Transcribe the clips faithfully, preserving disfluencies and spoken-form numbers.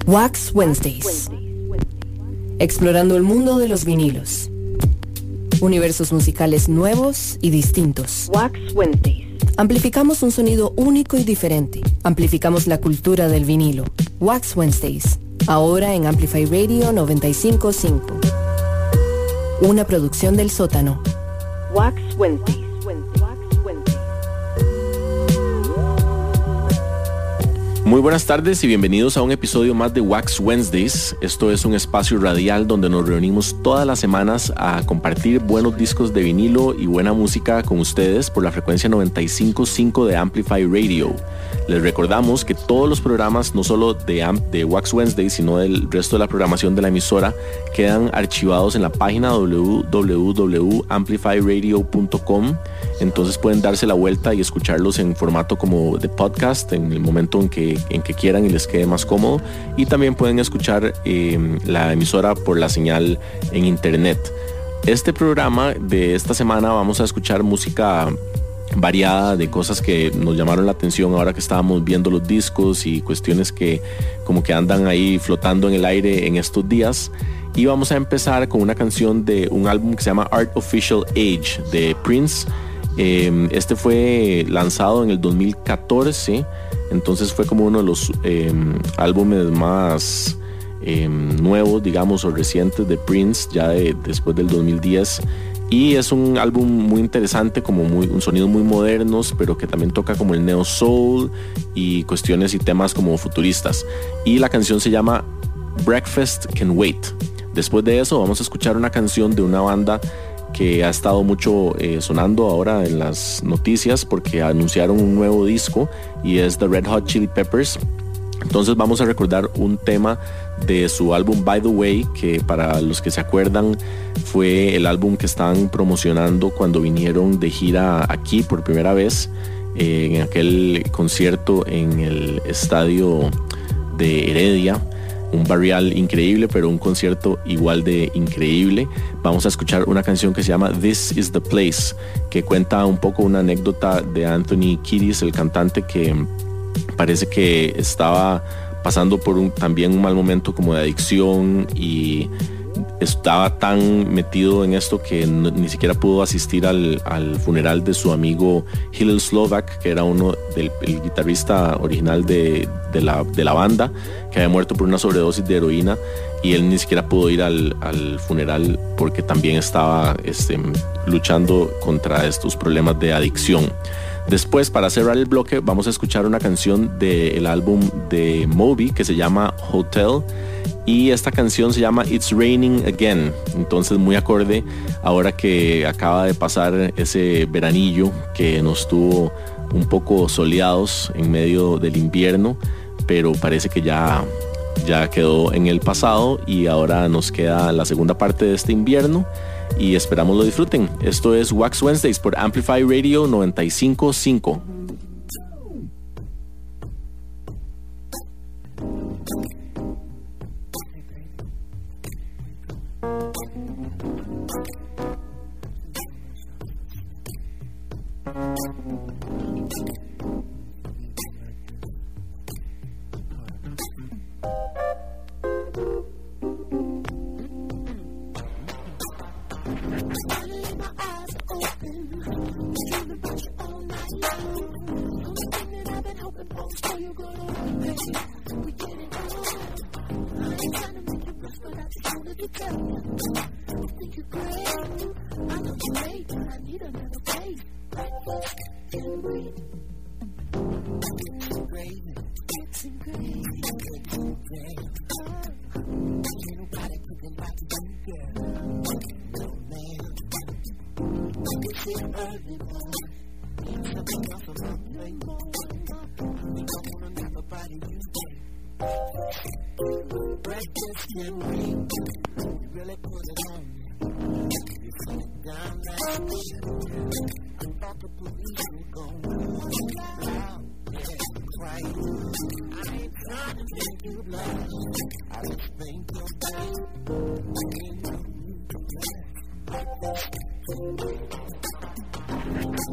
Wax Wednesdays. Explorando el mundo de los vinilos. Universos musicales nuevos y distintos. Wax Wednesdays. Amplificamos un sonido único y diferente. Amplificamos la cultura del vinilo. Wax Wednesdays. Ahora en Amplify Radio noventa y cinco punto cinco. Una producción del Sótano. Wax Wednesdays. Muy buenas tardes y bienvenidos a un episodio más de Wax Wednesdays. Esto es un espacio radial donde nos reunimos todas las semanas a compartir buenos discos de vinilo y buena música con ustedes por la frecuencia noventa y cinco punto cinco de Amplify Radio. Les recordamos que todos los programas, no solo de, Amp, de Wax Wednesday, sino del resto de la programación de la emisora, quedan archivados en la página doble u doble u doble u punto amplify radio punto com. Entonces pueden darse la vuelta y escucharlos en formato como de podcast en el momento en que, en que quieran y les quede más cómodo. Y también pueden escuchar eh, la emisora por la señal en internet. Este programa de esta semana vamos a escuchar música variada, de cosas que nos llamaron la atención ahora que estábamos viendo los discos y cuestiones que como que andan ahí flotando en el aire en estos días. Y vamos a empezar con una canción de un álbum que se llama Artificial Age de Prince. Eh, este fue lanzado en el dos mil catorce, entonces fue como uno de los eh, álbumes más eh, nuevos, digamos, o recientes de Prince, ya de, después del dos mil diez. Y es un álbum muy interesante, como muy, un sonido muy modernos, pero que también toca como el neo soul y cuestiones y temas como futuristas. Y la canción se llama Breakfast Can Wait. Después de eso vamos a escuchar una canción de una banda que ha estado mucho eh, sonando ahora en las noticias porque anunciaron un nuevo disco y es The Red Hot Chili Peppers. Entonces vamos a recordar un tema de su álbum By the Way, que para los que se acuerdan fue el álbum que estaban promocionando cuando vinieron de gira aquí por primera vez, eh, en aquel concierto en el estadio de Heredia. Un barrial increíble, pero un concierto igual de increíble. Vamos a escuchar una canción que se llama This is the Place, que cuenta un poco una anécdota de Anthony Kiedis, el cantante, que parece que estaba pasando por un, también un mal momento como de adicción y estaba tan metido en esto que no, ni siquiera pudo asistir al, al funeral de su amigo Hillel Slovak, que era uno del el guitarrista original de, de, la, de la banda, que había muerto por una sobredosis de heroína, y él ni siquiera pudo ir al, al funeral porque también estaba este, luchando contra estos problemas de adicción. Después, para cerrar el bloque, vamos a escuchar una canción del álbum de Moby que se llama Hotel. Y esta canción se llama It's Raining Again. Entonces muy acorde ahora que acaba de pasar ese veranillo que nos tuvo un poco soleados en medio del invierno, pero parece que ya, ya quedó en el pasado y ahora nos queda la segunda parte de este invierno y esperamos lo disfruten. Esto es Wax Wednesdays por Amplify Radio noventa y cinco punto cinco.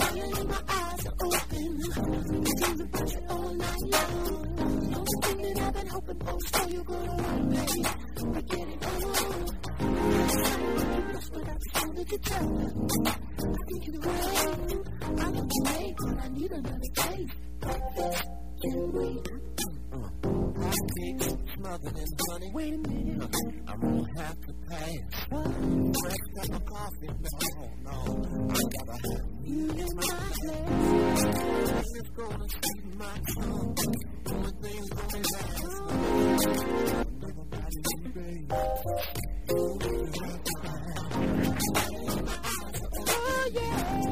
My eyes are open, dreams about you all night long. Don't think that I've been hoping for, so you're gonna want me. I get it on. But I just wanted to tell you. I think you're right. I love you, mate, but I need another taste. Breakfast, can't wait. Cake smothered in honey. Wait a minute, I'm gonna have to pass. Fresh cup of coffee, no, no, I gotta have you in my glass. This is gonna sweeten my tongue. Only thing's gonna last. Nobody in baby. Oh yeah.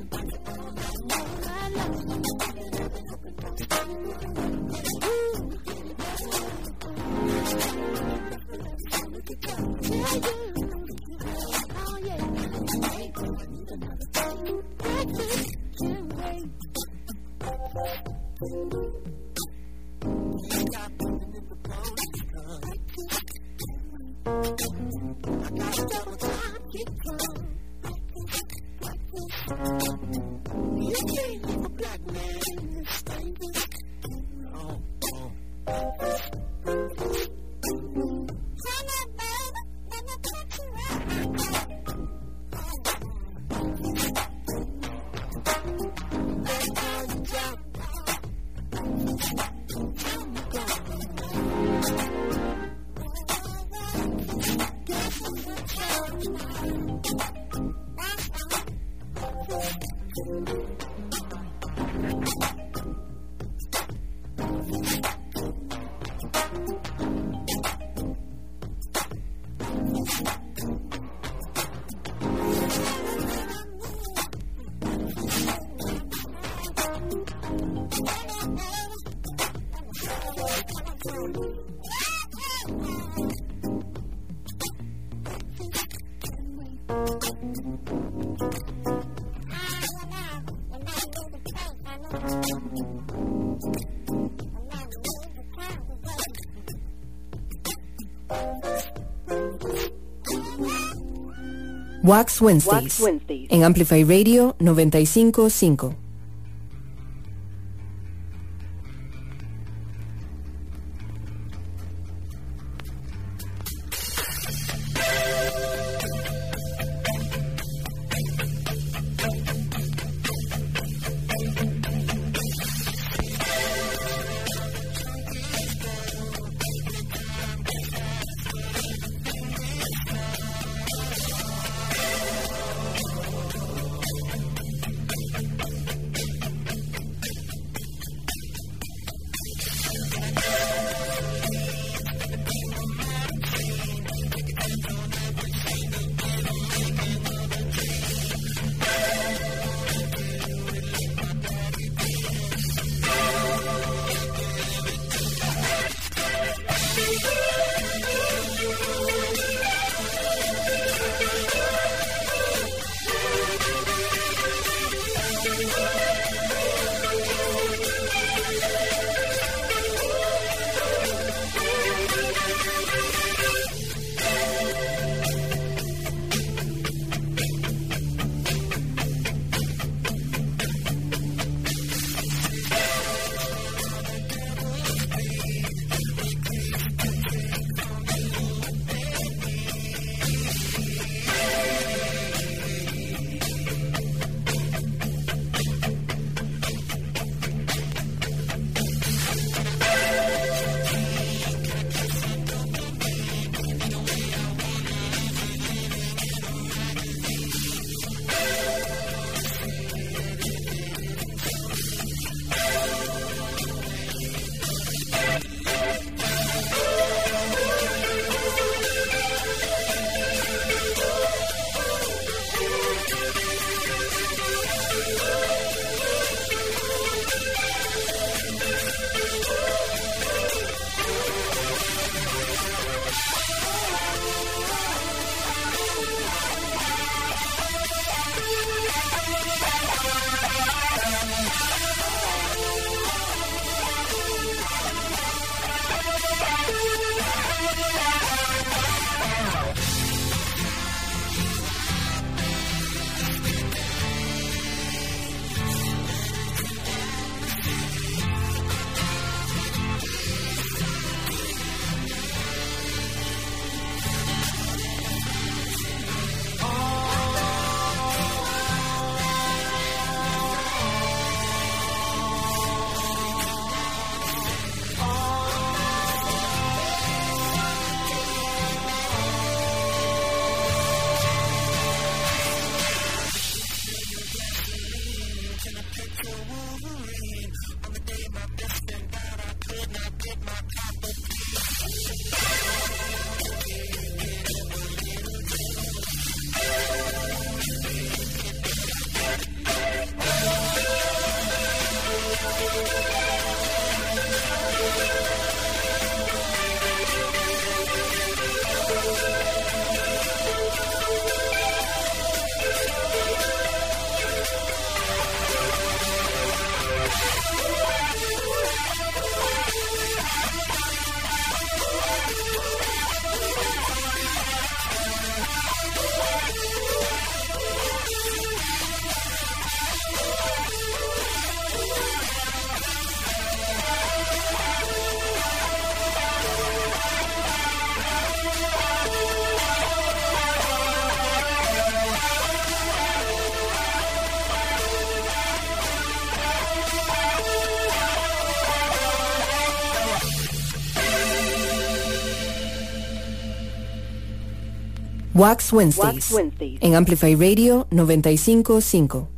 Wax Wednesdays, Wax Wednesdays en Amplify Radio noventa y cinco punto cinco. Wax Wednesdays, Wax Wednesdays en Amplify Radio noventa y cinco punto cinco.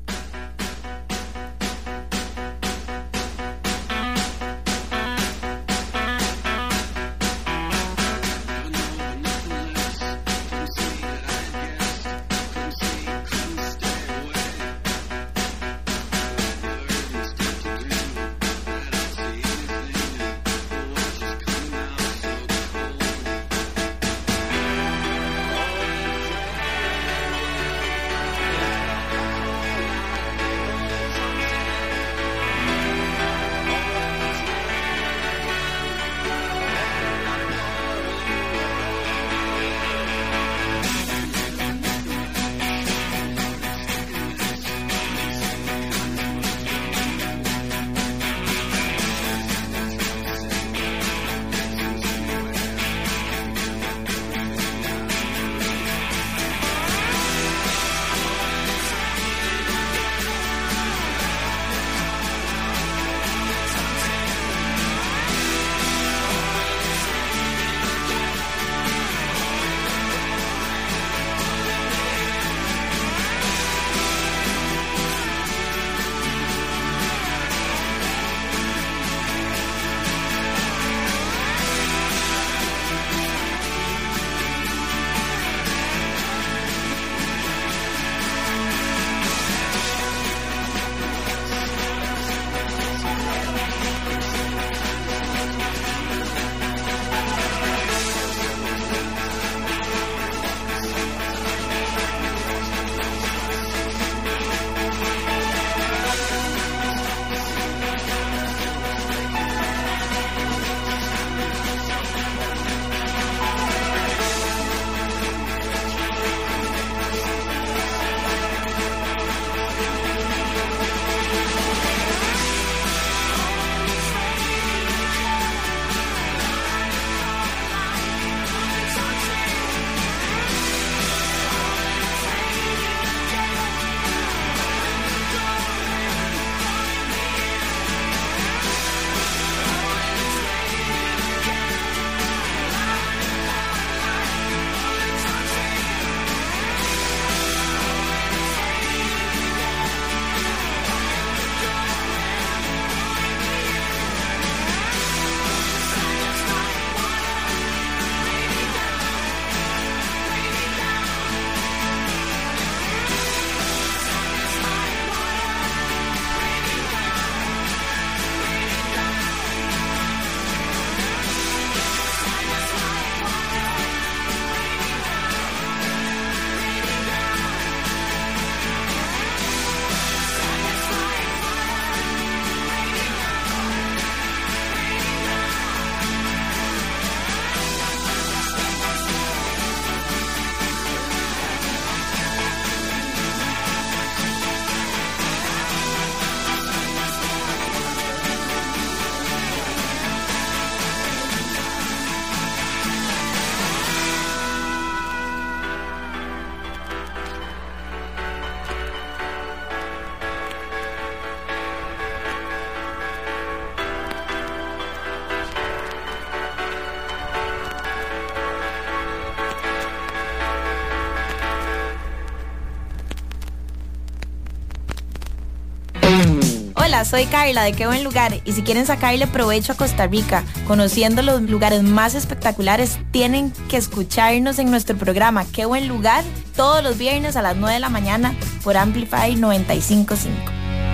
Hola, soy Carla de Qué Buen Lugar y si quieren sacarle provecho a Costa Rica, conociendo los lugares más espectaculares, tienen que escucharnos en nuestro programa Qué Buen Lugar todos los viernes a las nueve de la mañana por Amplify noventa y cinco punto cinco.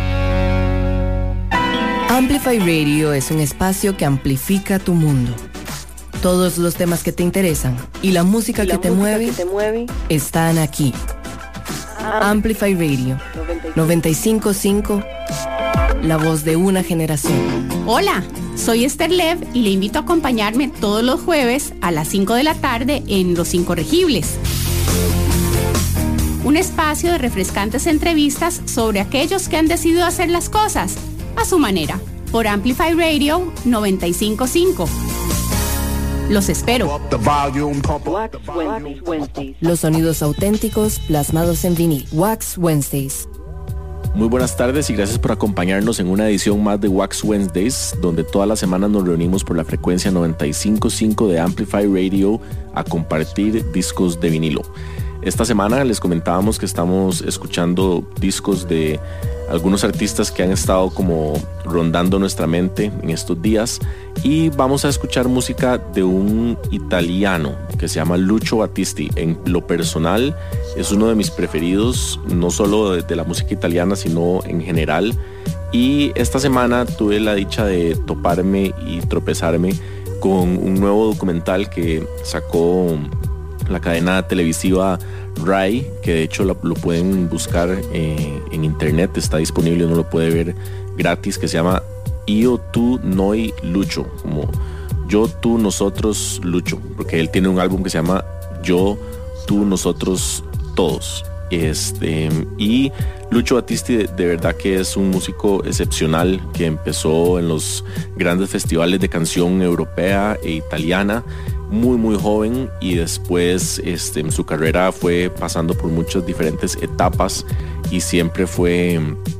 Amplify Radio es un espacio que amplifica tu mundo. Todos los temas que te interesan y la música, y la que, música te mueve, que te mueve están aquí. Amplify Radio noventa y cinco punto cinco, la voz de una generación. Hola, soy Esther Lev y le invito a acompañarme todos los jueves a las cinco de la tarde en Los Incorregibles. Un espacio de refrescantes entrevistas sobre aquellos que han decidido hacer las cosas a su manera, por Amplify Radio noventa y cinco punto cinco. Los espero. Los sonidos auténticos plasmados en vinil. Wax Wednesdays. Muy buenas tardes y gracias por acompañarnos en una edición más de Wax Wednesdays, donde todas las semanas nos reunimos por la frecuencia noventa y cinco punto cinco de Amplify Radio a compartir discos de vinilo. Esta semana les comentábamos que estamos escuchando discos de algunos artistas que han estado como rondando nuestra mente en estos días, y vamos a escuchar música de un italiano que se llama Lucio Battisti. En lo personal es uno de mis preferidos, no solo de, de la música italiana sino en general, y esta semana tuve la dicha de toparme y tropezarme con un nuevo documental que sacó la cadena televisiva Rai, que de hecho lo, lo pueden buscar eh, en internet, está disponible, uno lo puede ver gratis, que se llama Io, tu, noi, Lucio, como yo, tú, nosotros, Lucio, porque él tiene un álbum que se llama Yo, tú, nosotros, todos. Este, y Lucio Battisti de, de verdad que es un músico excepcional que empezó en los grandes festivales de canción europea e italiana muy muy joven, y después este, en su carrera fue pasando por muchas diferentes etapas y siempre fue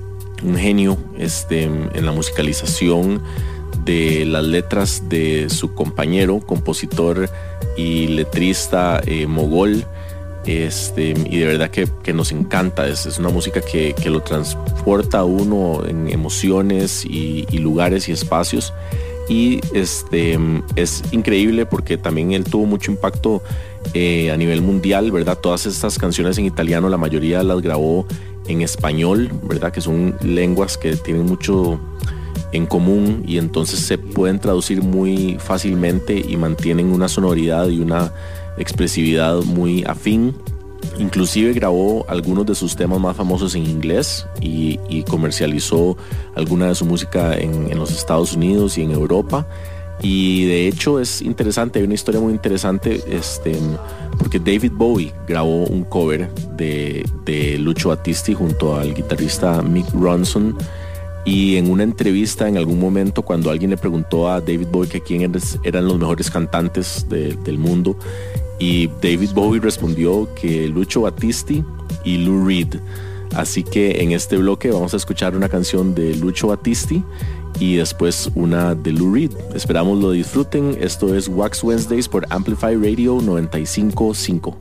un genio este, en la musicalización de las letras de su compañero, compositor y letrista eh, Mogol. Este, y de verdad que, que nos encanta, es, es una música que, que lo transporta a uno en emociones y, y lugares y espacios, y este, es increíble porque también él tuvo mucho impacto eh, a nivel mundial, ¿verdad? Todas estas canciones en italiano, la mayoría las grabó en español, ¿verdad? Que son lenguas que tienen mucho en común y entonces se pueden traducir muy fácilmente y mantienen una sonoridad y una expresividad muy afín. Inclusive grabó algunos de sus temas más famosos en inglés y, y comercializó alguna de su música en, en los Estados Unidos y en Europa. Y de hecho es interesante, hay una historia muy interesante este, porque David Bowie grabó un cover de, de Lucio Battisti junto al guitarrista Mick Ronson. Y en una entrevista en algún momento, cuando alguien le preguntó a David Bowie que quién eran los mejores cantantes de, del mundo, y David Bowie respondió que Lucio Battisti y Lou Reed. Así que en este bloque vamos a escuchar una canción de Lucio Battisti y después una de Lou Reed. Esperamos lo disfruten. Esto es Wax Wednesdays por Amplify Radio noventa y cinco punto cinco.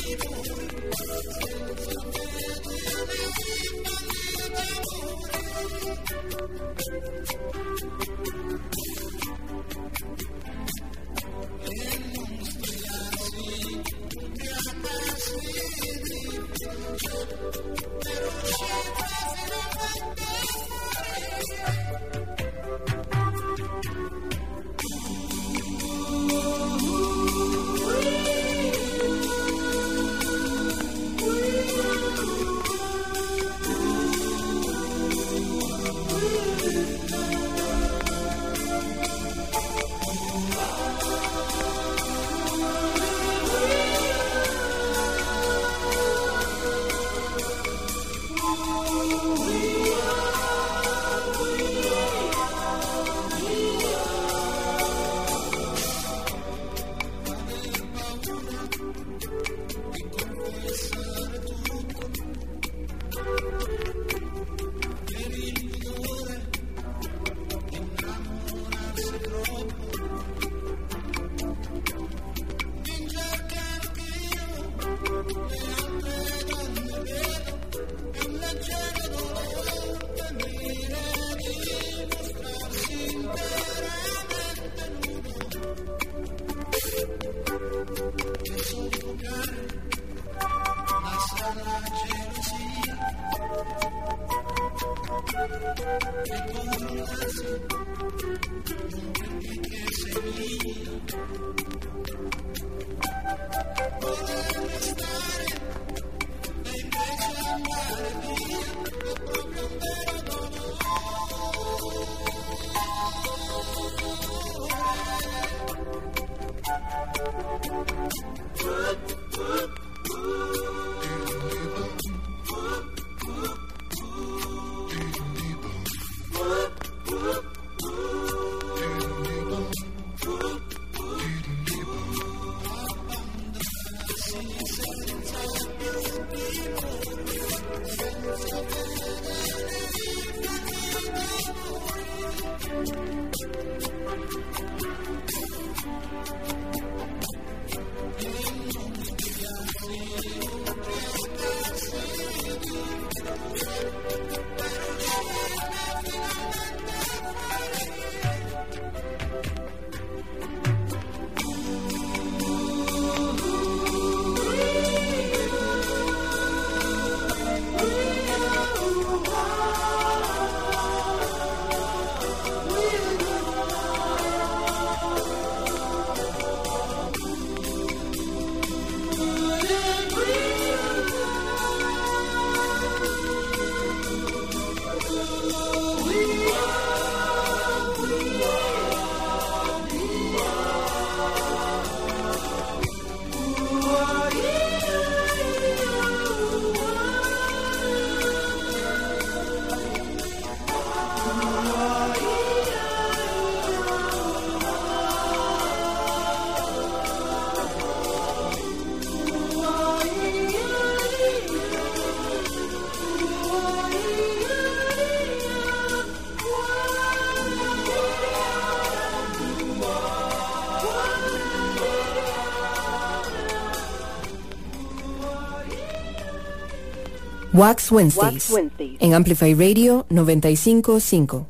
Wax Wednesdays, Wax Wednesdays en Amplify Radio noventa y cinco punto cinco.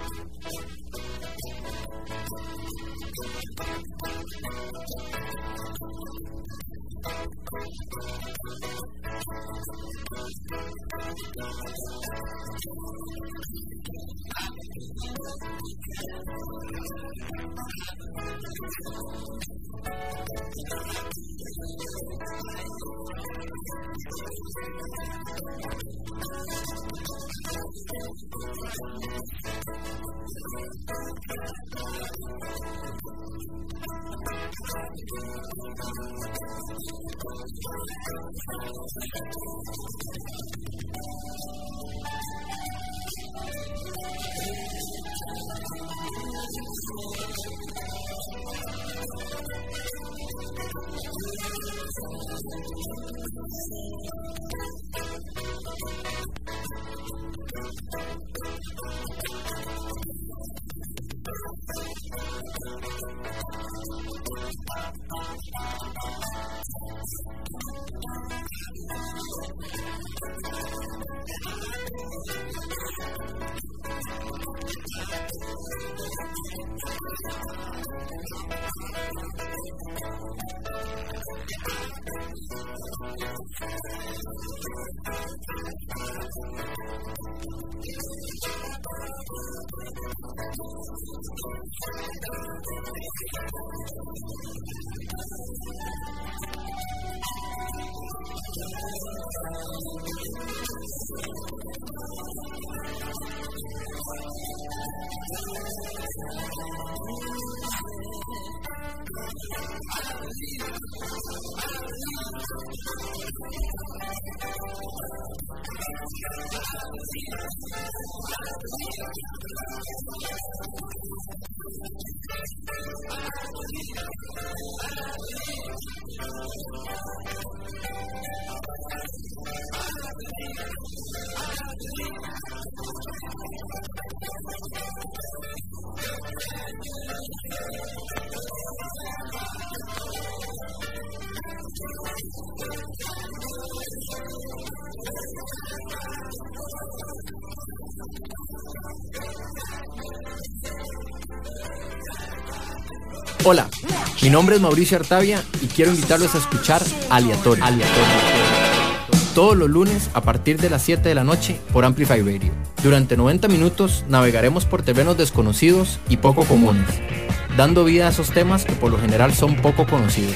Hola, mi nombre es Mauricio Artavia y quiero invitarlos a escuchar Aleatorio. Aleatorio. Todos los lunes a partir de las siete de la noche por Amplify Radio. Durante noventa minutos navegaremos por terrenos desconocidos y poco comunes, dando vida a esos temas que por lo general son poco conocidos.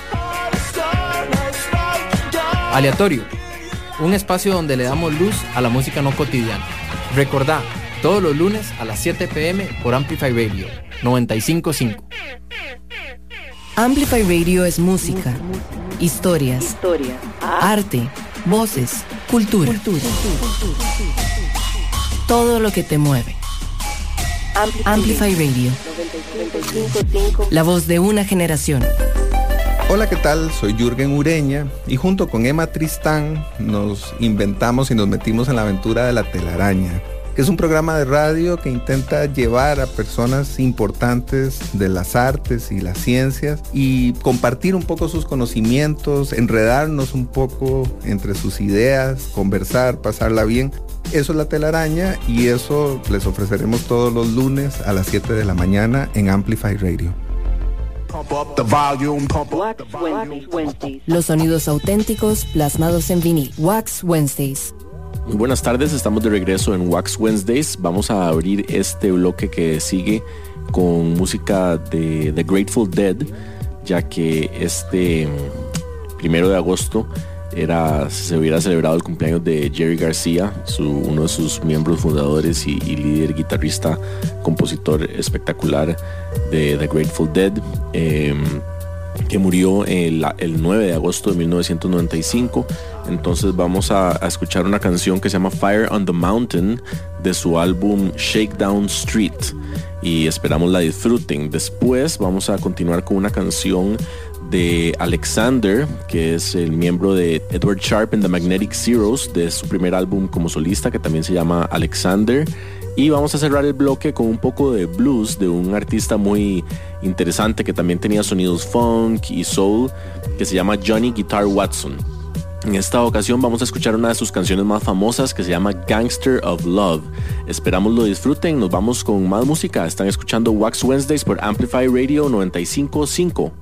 Aleatorio, un espacio donde le damos luz a la música no cotidiana. Recordá, todos los lunes a las siete pe eme por Amplify Radio noventa y cinco punto cinco. Amplify Radio es música, historias, Historia. arte, voces, cultura. cultura. Todo lo que te mueve. Amplify Radio. La voz de una generación. Hola, ¿qué tal? Soy Jürgen Ureña y junto con Emma Tristán nos inventamos y nos metimos en la aventura de La Telaraña, que es un programa de radio que intenta llevar a personas importantes de las artes y las ciencias y compartir un poco sus conocimientos, enredarnos un poco entre sus ideas, conversar, pasarla bien. Eso es La Telaraña y eso les ofreceremos todos los lunes a las siete de la mañana en Amplify Radio. Los sonidos auténticos plasmados en vinil. Wax Wednesdays. Muy buenas tardes, estamos de regreso en Wax Wednesdays. Vamos a abrir este bloque que sigue con música de The Grateful Dead, ya que este primero de agosto era, se hubiera celebrado el cumpleaños de Jerry García, su, uno de sus miembros fundadores y, y líder, guitarrista, compositor espectacular de The Grateful Dead, eh, que murió el, el nueve de agosto de mil novecientos noventa y cinco. Entonces vamos a, a escuchar una canción que se llama Fire on the Mountain de su álbum Shakedown Street y esperamos la disfruten. Después vamos a continuar con una canción de Alexander, que es el miembro de Edward Sharpe and the Magnetic Zeros, de su primer álbum como solista, que también se llama Alexander. Y vamos a cerrar el bloque con un poco de blues de un artista muy interesante que también tenía sonidos funk y soul, que se llama Johnny Guitar Watson. En esta ocasión vamos a escuchar una de sus canciones más famosas que se llama Gangster of Love. Esperamos lo disfruten, nos vamos con más música. Están escuchando Wax Wednesdays por Amplify Radio noventa y cinco punto cinco.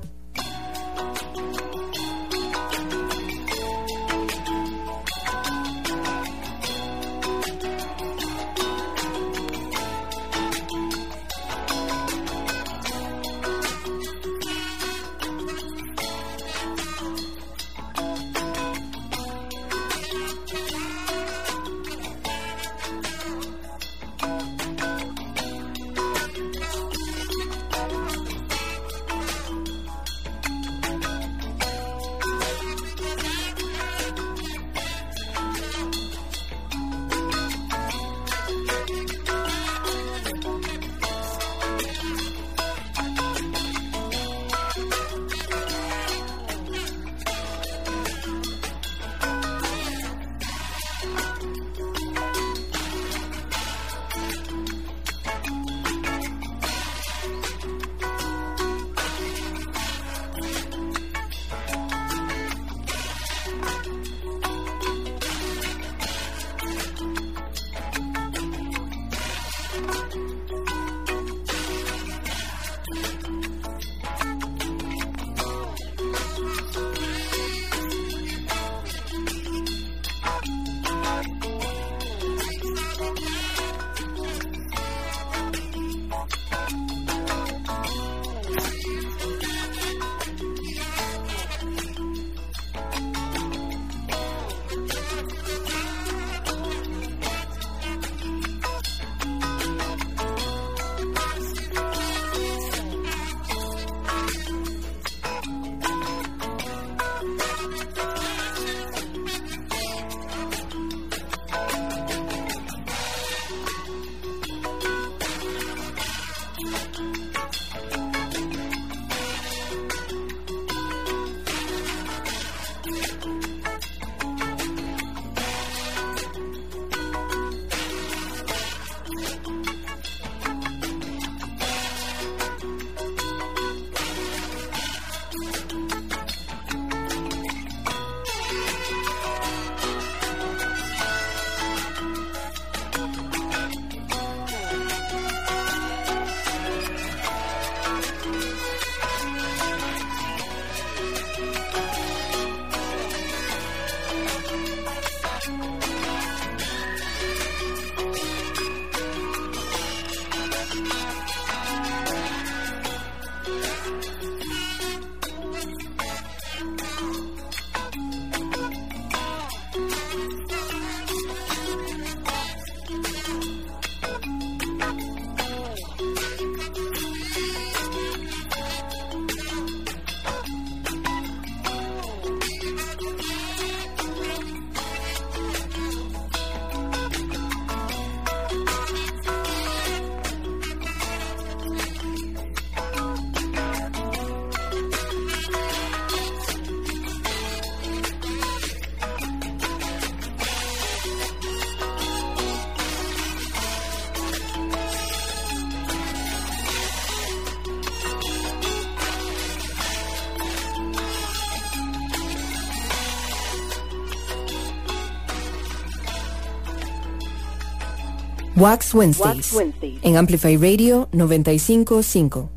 Wax Wednesdays, Wax Wednesdays en Amplify Radio noventa y cinco punto cinco.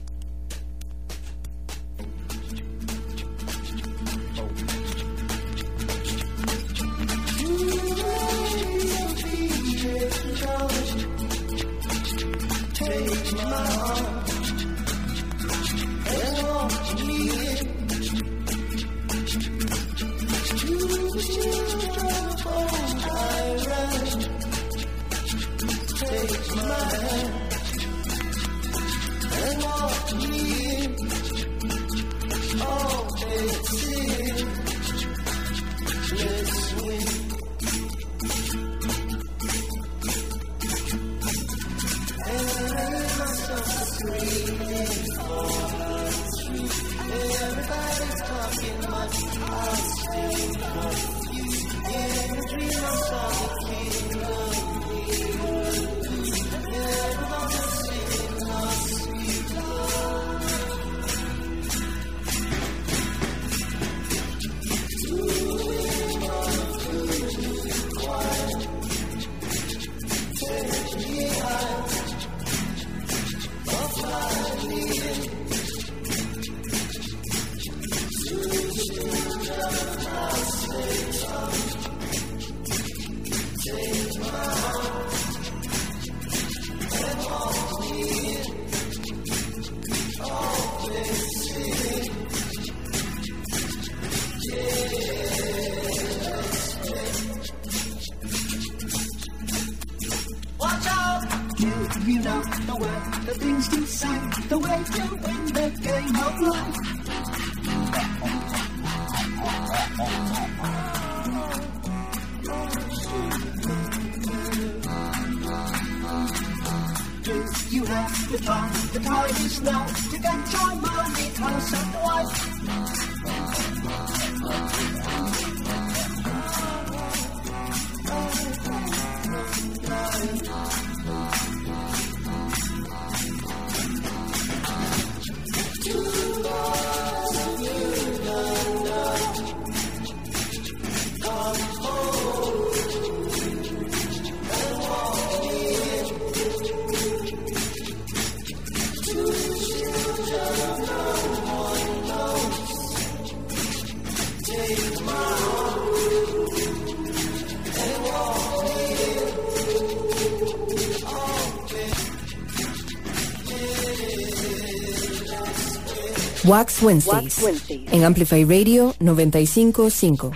Wax Wednesdays, Wax Wednesdays en Amplify Radio noventa y cinco punto cinco.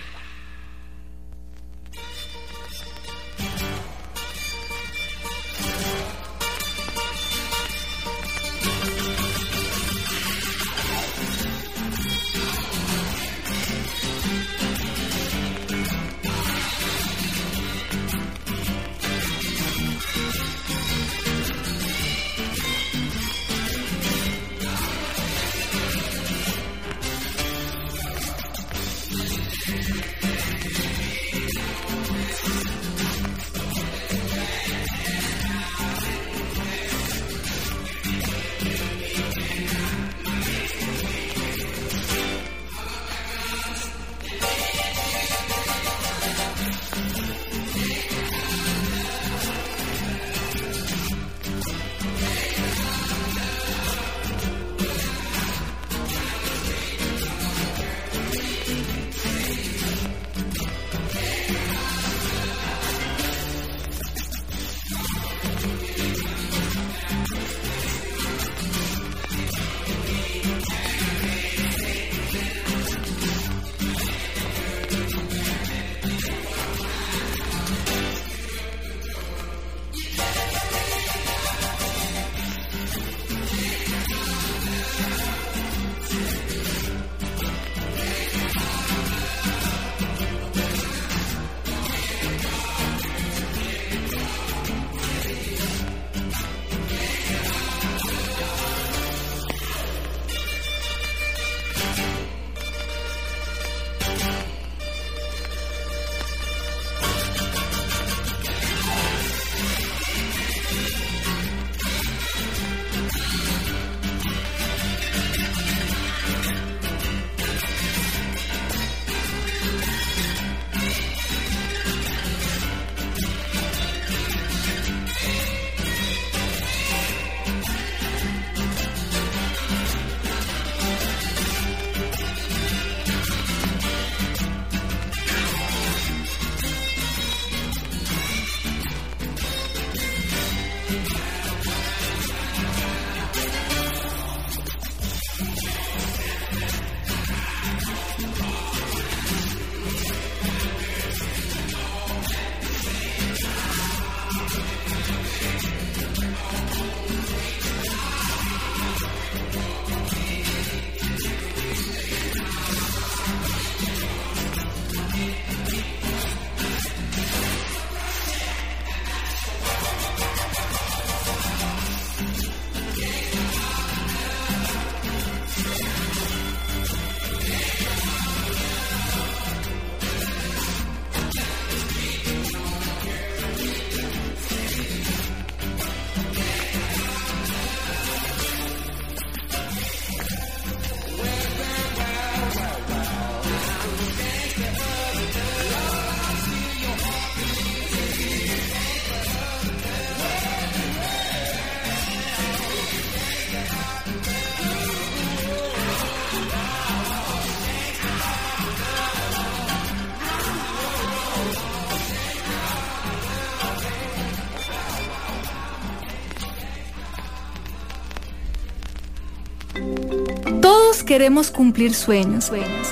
Todos queremos cumplir sueños, sueños.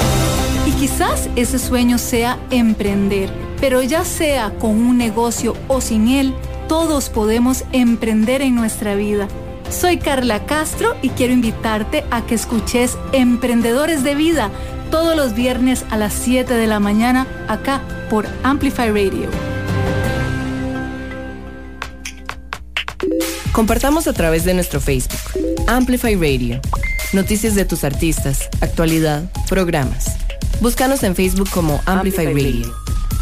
Y quizás ese sueño sea emprender, pero ya sea con un negocio o sin él, todos podemos emprender en nuestra vida. Soy Carla Castro y quiero invitarte a que escuches Emprendedores de Vida todos los viernes a las siete de la mañana acá por Amplify Radio. Compartamos a través de nuestro Facebook, Amplify Radio. Noticias de tus artistas, actualidad, programas. Búscanos en Facebook como Amplify Radio.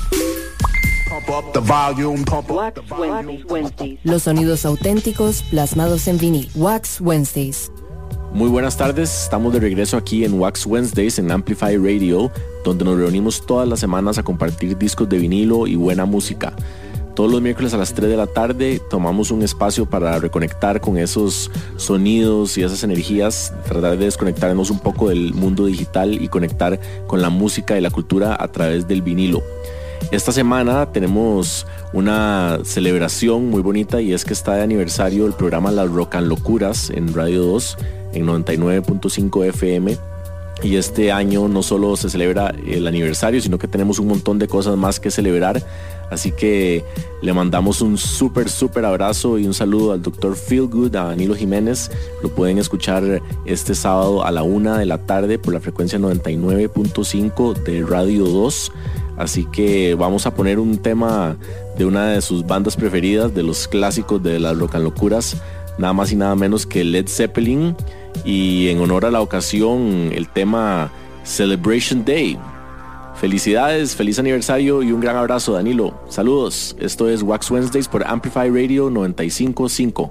Los sonidos auténticos plasmados en vinil. Wax Wednesdays. Muy buenas tardes, estamos de regreso aquí en Wax Wednesdays en Amplify Radio, donde nos reunimos todas las semanas a compartir discos de vinilo y buena música. Todos los miércoles a las tres de la tarde tomamos un espacio para reconectar con esos sonidos y esas energías, tratar de desconectarnos un poco del mundo digital y conectar con la música y la cultura a través del vinilo. Esta semana tenemos una celebración muy bonita y es que está de aniversario el programa Las Rocan Locuras en Radio dos en noventa y nueve punto cinco F M. Y este año no solo se celebra el aniversario, sino que tenemos un montón de cosas más que celebrar. Así que le mandamos un súper, súper abrazo y un saludo al doctor Feelgood, a Danilo Jiménez. Lo pueden escuchar este sábado a la una de la tarde por la frecuencia noventa y nueve punto cinco de Radio dos. Así que vamos a poner un tema de una de sus bandas preferidas, de los clásicos de las Rocan Locuras, nada más y nada menos que Led Zeppelin. Y en honor a la ocasión, el tema Celebration Day. Felicidades, feliz aniversario y un gran abrazo, Danilo. Saludos, esto es Wax Wednesdays por Amplify Radio noventa y cinco punto cinco.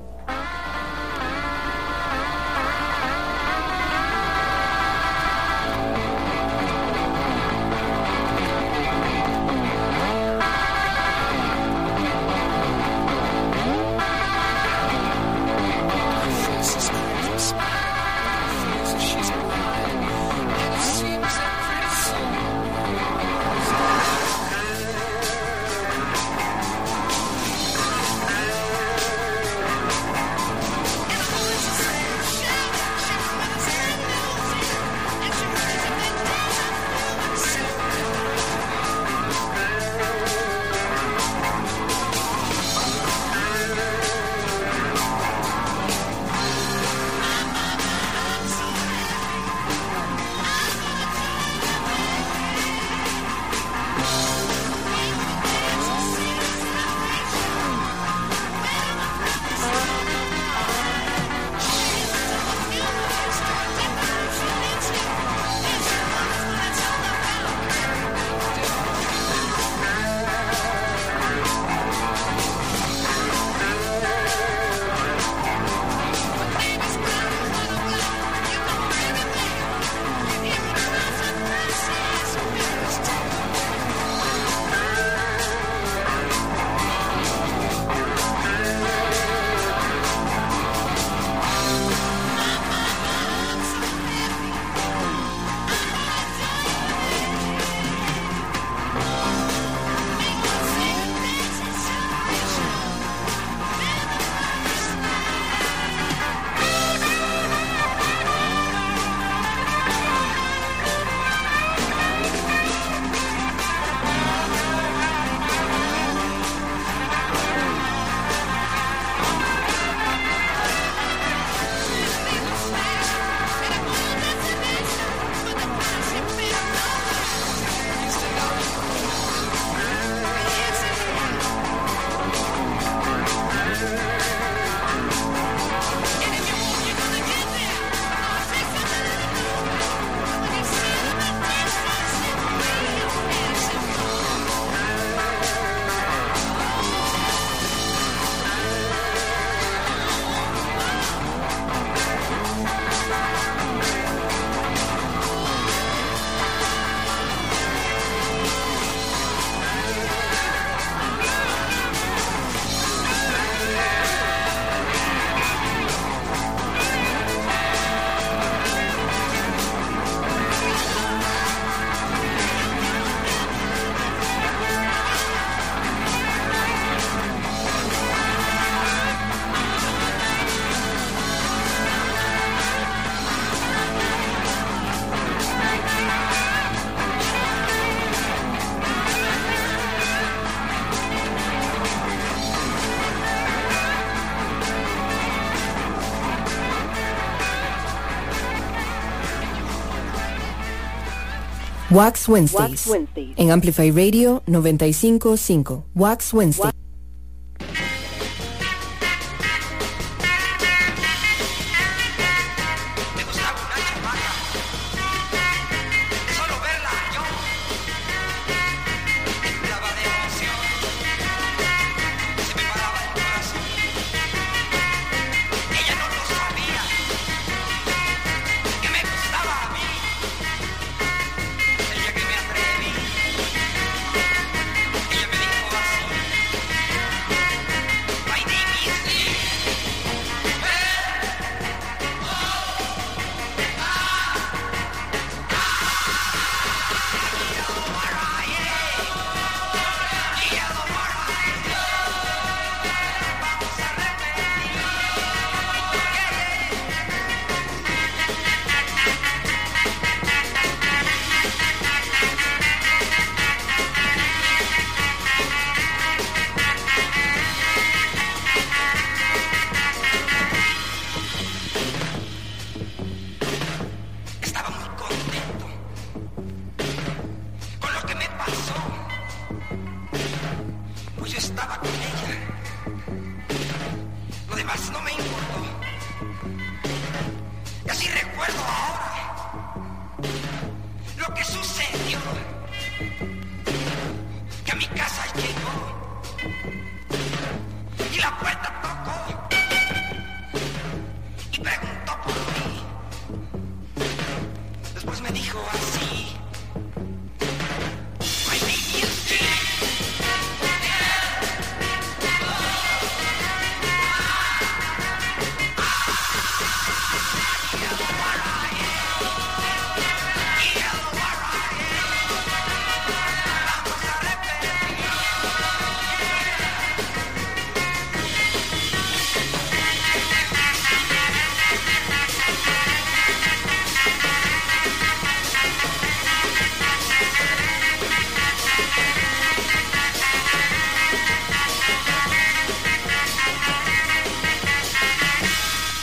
Wax Wednesdays, Wax Wednesdays en Amplify Radio noventa y cinco punto cinco. Wax Wednesdays. Ella me dijo así: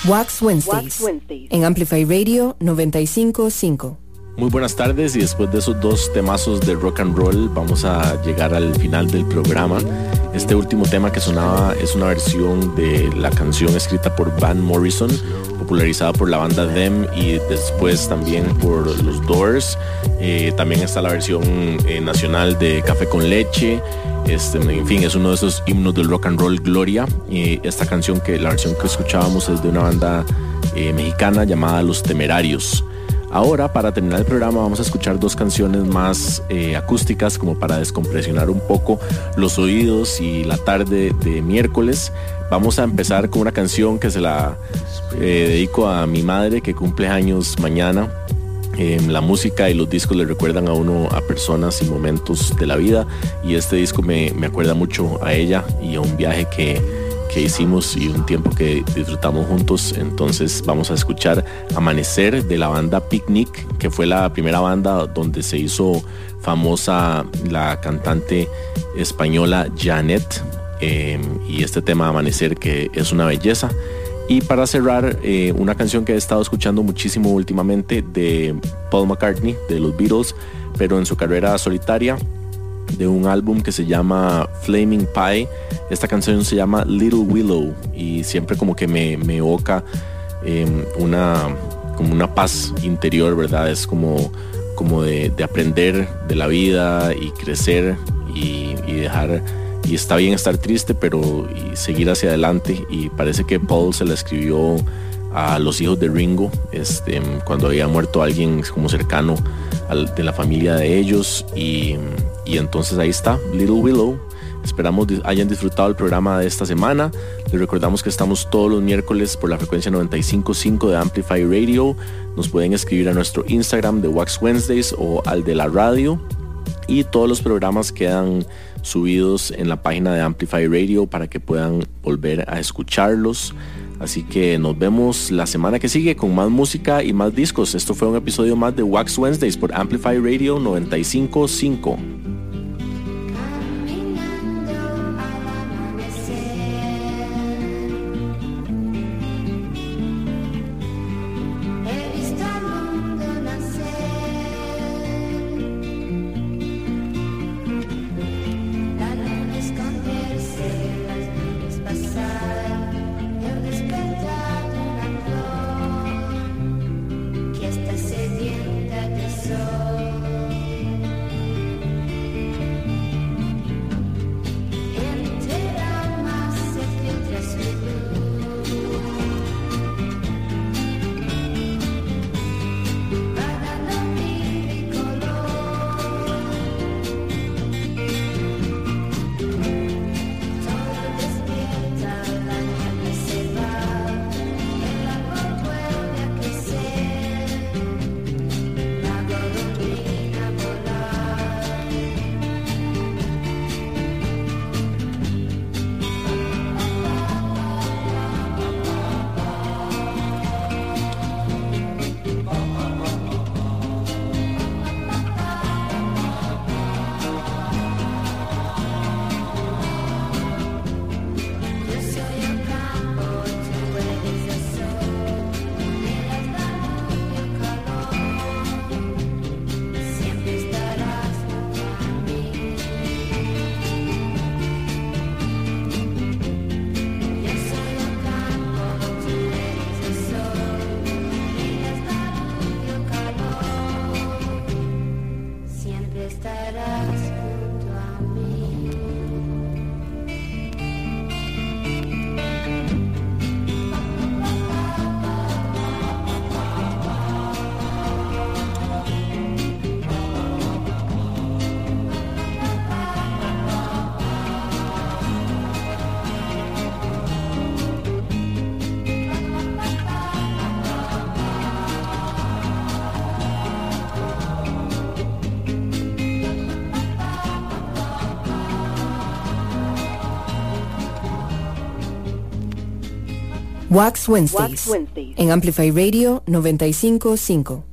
Wax Wednesdays, en Amplify Radio noventa y cinco punto cinco. Muy buenas tardes, y después de esos dos temazos de rock and roll vamos a llegar al final del programa. Este último tema que sonaba es una versión de la canción escrita por Van Morrison, popularizada por la banda Them y después también por los Doors. Eh, también está la versión eh, nacional de Café con Leche. Este, en fin, es uno de esos himnos del rock and roll, Gloria. Eh, esta canción, que la versión que escuchábamos, es de una banda eh, mexicana llamada Los Temerarios. Ahora, para terminar el programa, vamos a escuchar dos canciones más eh, acústicas, como para descompresionar un poco los oídos y la tarde de miércoles. Vamos a empezar con una canción que se la eh, dedico a mi madre, que cumple años mañana. Eh, la música y los discos le recuerdan a uno a personas y momentos de la vida, y este disco me, me acuerda mucho a ella y a un viaje que, que hicimos y un tiempo que disfrutamos juntos. Entonces vamos a escuchar Amanecer, de la banda Picnic, que fue la primera banda donde se hizo famosa la cantante española Janet, eh, y este tema Amanecer, que es una belleza. Y para cerrar, eh, una canción que he estado escuchando muchísimo últimamente, de Paul McCartney, de los Beatles, pero en su carrera solitaria, de un álbum que se llama Flaming Pie. Esta canción se llama Little Willow, y siempre como que me, me evoca eh, una, como una paz interior, ¿verdad? Es como, como de, de aprender de la vida y crecer y, y dejar... Y está bien estar triste, pero y seguir hacia adelante. Y parece que Paul se la escribió a los hijos de Ringo, este, cuando había muerto alguien como cercano al, de la familia de ellos. Y, y entonces ahí está, Little Willow. Esperamos hayan disfrutado el programa de esta semana. Les recordamos que estamos todos los miércoles por la frecuencia noventa y cinco punto cinco de Amplify Radio. Nos pueden escribir a nuestro Instagram de Wax Wednesdays o al de la radio. Y todos los programas quedan subidos en la página de Amplify Radio para que puedan volver a escucharlos. Así que nos vemos la semana que sigue con más música y más discos. Esto fue un episodio más de Wax Wednesdays por Amplify Radio noventa y cinco punto cinco. Wax Wednesdays, en Amplify Radio noventa y cinco punto cinco.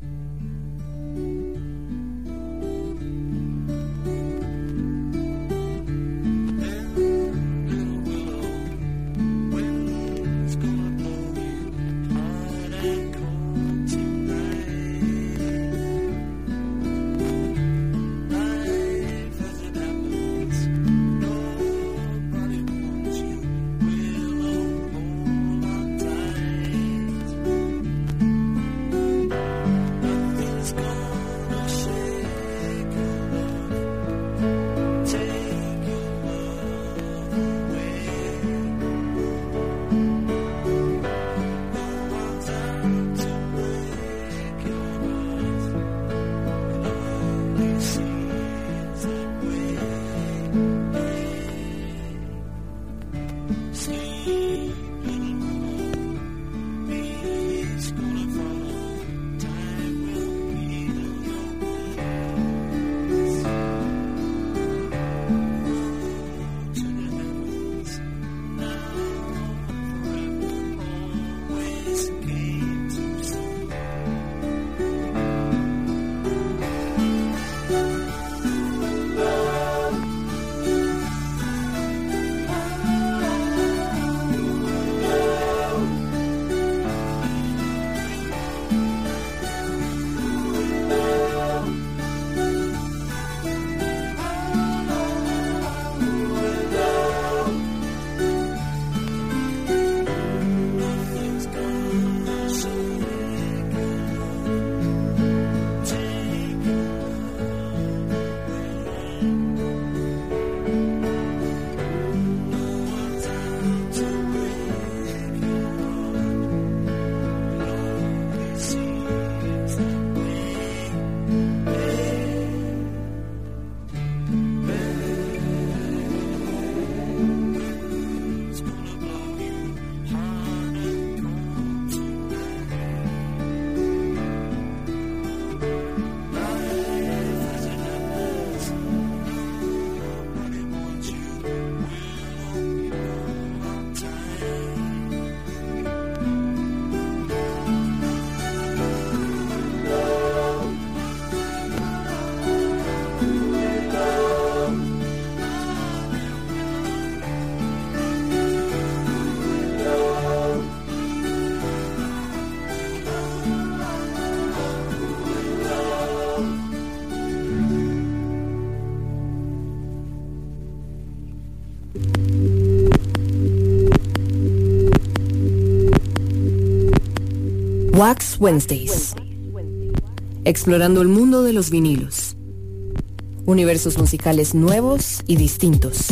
Wax Wednesdays. Explorando el mundo de los vinilos. Universos musicales nuevos y distintos.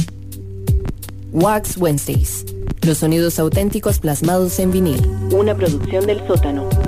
Wax Wednesdays. Los sonidos auténticos plasmados en vinil. Una producción del Sótano.